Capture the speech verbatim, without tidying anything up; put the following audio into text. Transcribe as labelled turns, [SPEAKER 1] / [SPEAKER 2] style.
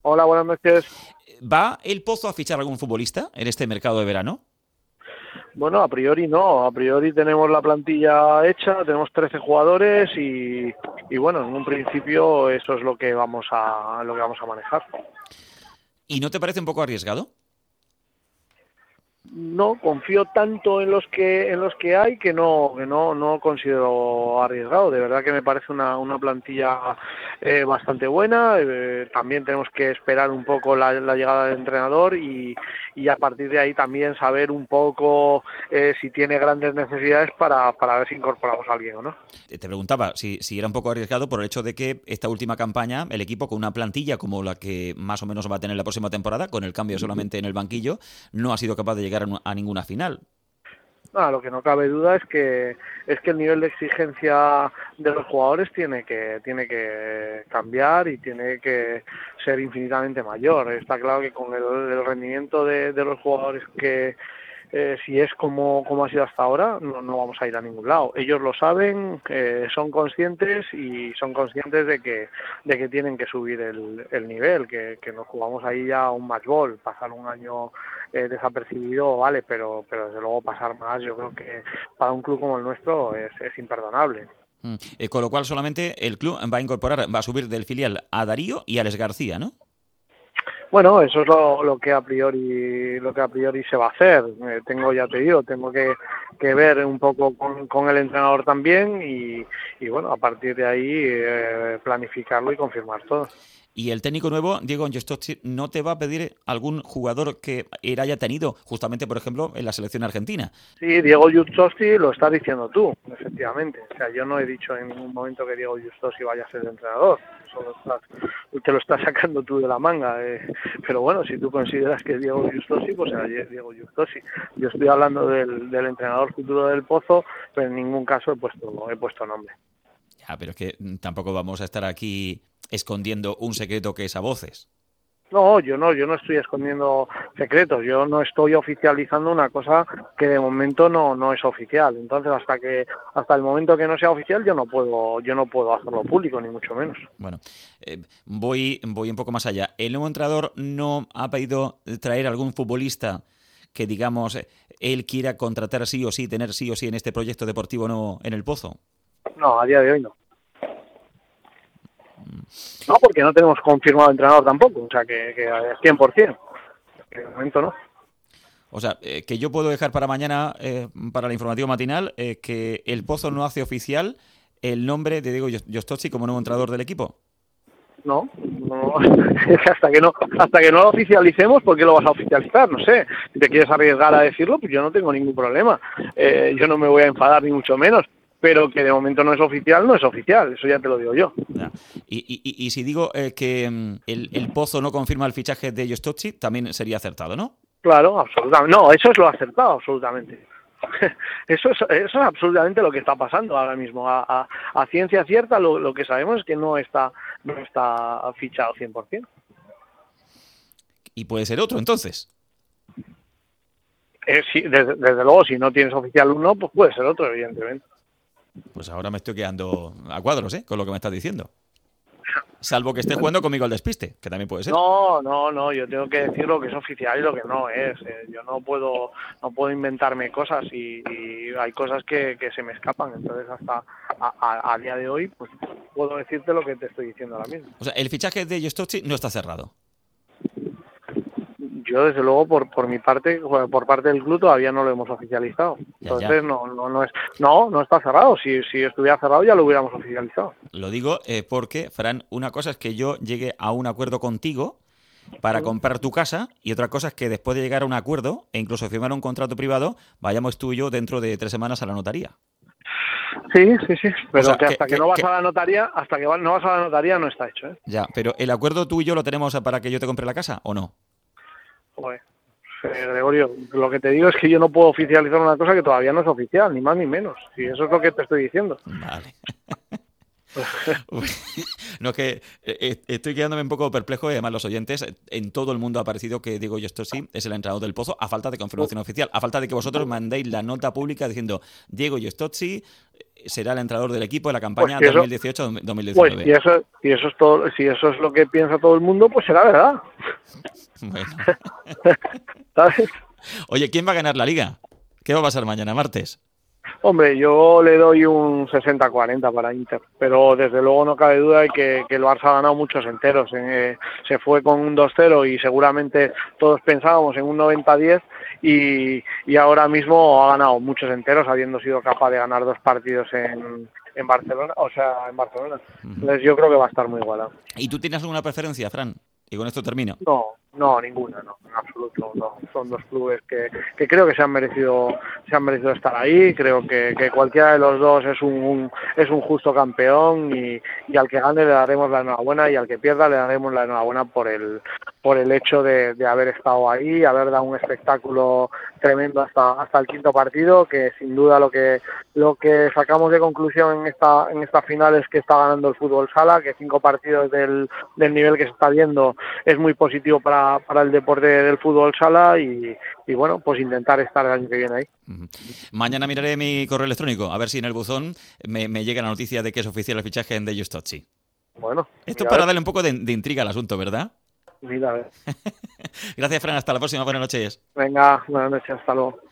[SPEAKER 1] Hola, buenas noches.
[SPEAKER 2] ¿Va el Pozo a fichar algún futbolista en este mercado de verano?
[SPEAKER 1] Bueno, a priori no, a priori tenemos la plantilla hecha, tenemos trece jugadores y, y bueno, en un principio eso es lo que vamos a lo que vamos a manejar.
[SPEAKER 2] ¿Y no te parece un poco arriesgado?
[SPEAKER 1] No confío tanto en los que en los que hay que no que no no considero arriesgado. De verdad que me parece una, una plantilla eh, bastante buena. Eh, también tenemos que esperar un poco la, la llegada del entrenador y, y a partir de ahí también saber un poco eh, si tiene grandes necesidades para, para ver si incorporamos a alguien o no.
[SPEAKER 2] Te preguntaba si, si era un poco arriesgado por el hecho de que esta última campaña, el equipo con una plantilla como la que más o menos va a tener la próxima temporada, con el cambio solamente en el banquillo, no ha sido capaz de llegar a, a ninguna final.
[SPEAKER 1] Ah, lo que no cabe duda es que es que el nivel de exigencia de los jugadores tiene que tiene que cambiar y tiene que ser infinitamente mayor. Está claro que con el, el rendimiento de, de los jugadores que eh, si es como, como ha sido hasta ahora, no, no vamos a ir a ningún lado. Ellos lo saben, eh, son conscientes y son conscientes de que de que tienen que subir el, el nivel, que, que nos jugamos ahí ya un match ball, pasar un año eh, desapercibido, vale, pero pero desde luego pasar más, yo creo que para un club como el nuestro es, es imperdonable.
[SPEAKER 2] Mm. Eh, con lo cual solamente el club va a incorporar, va a subir del filial a Darío y a Alex García, ¿no?
[SPEAKER 1] Bueno, eso es lo, lo que a priori lo que a priori se va a hacer. Eh, tengo, ya te digo, tengo que, que ver un poco con, con el entrenador también y, y bueno, a partir de ahí eh, planificarlo y confirmar todo.
[SPEAKER 2] Y el técnico nuevo, Diego Angestotti, ¿no te va a pedir algún jugador que él haya tenido, justamente, por ejemplo, en la selección argentina?
[SPEAKER 1] Sí, Diego Justosi lo estás diciendo tú, efectivamente. O sea, yo no he dicho en ningún momento que Diego Justosi vaya a ser el entrenador. Eso lo estás, te lo estás sacando tú de la manga. Eh. Pero bueno, si tú consideras que es Diego Justosi, pues será Diego Justosi. Yo estoy hablando del, del entrenador futuro del Pozo, pero en ningún caso he puesto, he puesto nombre.
[SPEAKER 2] Ya, pero es que tampoco vamos a estar aquí escondiendo un secreto que es a voces.
[SPEAKER 1] No, yo no, yo no estoy escondiendo secretos, yo no estoy oficializando una cosa que de momento no, no es oficial. Entonces, hasta que hasta el momento que no sea oficial, yo no puedo yo no puedo hacerlo público, ni mucho menos.
[SPEAKER 2] Bueno, eh, voy, voy un poco más allá. ¿El nuevo entrenador no ha pedido traer algún futbolista que, digamos, él quiera contratar sí o sí, tener sí o sí en este proyecto deportivo no en el Pozo?
[SPEAKER 1] No, a día de hoy no. No, porque no tenemos confirmado entrenador tampoco, o sea que, que cien por ciento. De momento no.
[SPEAKER 2] O sea, eh, que yo puedo dejar para mañana, eh, para la informativa matinal, eh, que el Pozo no hace oficial el nombre de Diego Justosi como nuevo entrenador del equipo.
[SPEAKER 1] No, no, hasta que no hasta que no lo oficialicemos, ¿por qué lo vas a oficializar? No sé, si te quieres arriesgar a decirlo, pues yo no tengo ningún problema. Eh, yo no me voy a enfadar ni mucho menos, pero que de momento no es oficial, no es oficial, eso ya te lo digo yo.
[SPEAKER 2] Ya. Y, y, y, y si digo eh, que mm, el, el Pozo no confirma el fichaje de Justosi, también sería acertado, ¿no?
[SPEAKER 1] Claro, absolutamente. No, eso es lo acertado, absolutamente. Eso es, eso es absolutamente lo que está pasando ahora mismo. A, a, a ciencia cierta lo, lo que sabemos es que no está no está fichado cien por ciento.
[SPEAKER 2] Y puede ser otro, entonces.
[SPEAKER 1] Eh, sí, desde, desde luego, si no tienes oficial uno, pues puede ser otro, evidentemente.
[SPEAKER 2] Pues ahora me estoy quedando a cuadros, ¿eh? Con lo que me estás diciendo. Salvo que esté jugando conmigo al despiste, que también puede ser.
[SPEAKER 1] No, no, no, yo tengo que decir lo que es oficial y lo que no es. Eh, yo no puedo no puedo inventarme cosas y, y hay cosas que, que se me escapan. Entonces, hasta a, a, a día de hoy, pues puedo decirte lo que te estoy diciendo ahora mismo.
[SPEAKER 2] O sea, el fichaje de Justosi no está cerrado.
[SPEAKER 1] Yo, desde luego, por por mi parte, por parte del club, todavía no lo hemos oficializado.
[SPEAKER 2] Ya,
[SPEAKER 1] Entonces,
[SPEAKER 2] ya.
[SPEAKER 1] no no no es no no está cerrado. Si si estuviera cerrado, ya lo hubiéramos oficializado.
[SPEAKER 2] Lo digo eh, porque, Fran, una cosa es que yo llegue a un acuerdo contigo para comprar tu casa y otra cosa es que después de llegar a un acuerdo e incluso firmar un contrato privado, vayamos tú y yo dentro de tres semanas a la notaría.
[SPEAKER 1] Sí, sí, sí. Pero
[SPEAKER 2] O sea,
[SPEAKER 1] que
[SPEAKER 2] que,
[SPEAKER 1] hasta que,
[SPEAKER 2] que,
[SPEAKER 1] no vas
[SPEAKER 2] que...
[SPEAKER 1] a la notaría, hasta que no vas a la notaría no está hecho, ¿eh?
[SPEAKER 2] Ya, pero ¿el acuerdo tú y yo lo tenemos para que yo te compre la casa o no?
[SPEAKER 1] Joder. Eh, Gregorio, lo que te digo es que yo no puedo oficializar una cosa que todavía no es oficial, ni más ni menos. Y eso es lo que te estoy diciendo.
[SPEAKER 2] Vale. No, es que eh, estoy quedándome un poco perplejo y además los oyentes, en todo el mundo ha parecido que Diego Yostossi es el entrenador del Pozo, a falta de confirmación oficial, a falta de que vosotros mandéis la nota pública diciendo Diego Yostossi será el entrenador del equipo de la campaña
[SPEAKER 1] Pues si
[SPEAKER 2] dos mil dieciocho dos mil diecinueve.
[SPEAKER 1] Pues si eso, si eso es todo, si eso es lo que piensa todo el mundo, pues será verdad.
[SPEAKER 2] Bueno.
[SPEAKER 1] ¿Sabes?
[SPEAKER 2] Oye, ¿quién va a ganar la Liga? ¿Qué va a pasar mañana martes?
[SPEAKER 1] Hombre, yo le doy un sesenta cuarenta para Inter, pero desde luego no cabe duda de que, que el Barça ha ganado muchos enteros. Eh, se fue con un dos cero y seguramente todos pensábamos en un noventa diez y, y ahora mismo ha ganado muchos enteros, habiendo sido capaz de ganar dos partidos en, en Barcelona, o sea, en Barcelona. Entonces yo creo que va a estar muy igualado.
[SPEAKER 2] ¿Y tú tienes alguna preferencia, Fran? Y con esto termino.
[SPEAKER 1] No, no, ninguna, no, en absoluto. No. Son dos clubes que, que creo que se han merecido, se han merecido estar ahí. Creo que, que cualquiera de los dos es un, un es un justo campeón y, y al que gane le daremos la enhorabuena y al que pierda le daremos la enhorabuena por el por el hecho de, de haber estado ahí, haber dado un espectáculo tremendo hasta hasta el quinto partido, que sin duda lo que lo que sacamos de conclusión en esta en esta final es que está ganando el fútbol sala, que cinco partidos del, del nivel que se está viendo es muy positivo para, para el deporte del fútbol sala y, y bueno, pues intentar estar el año que viene ahí.
[SPEAKER 2] Uh-huh. Mañana miraré mi correo electrónico, a ver si en el buzón me, me llega la noticia de que es oficial el fichaje de Yostossi.
[SPEAKER 1] Bueno.
[SPEAKER 2] Esto es para darle un poco de, de intriga al asunto, ¿verdad?
[SPEAKER 1] Mira, a ver.
[SPEAKER 2] Gracias, Fran. Hasta la próxima. Buenas noches.
[SPEAKER 1] Venga, buenas noches. Hasta luego.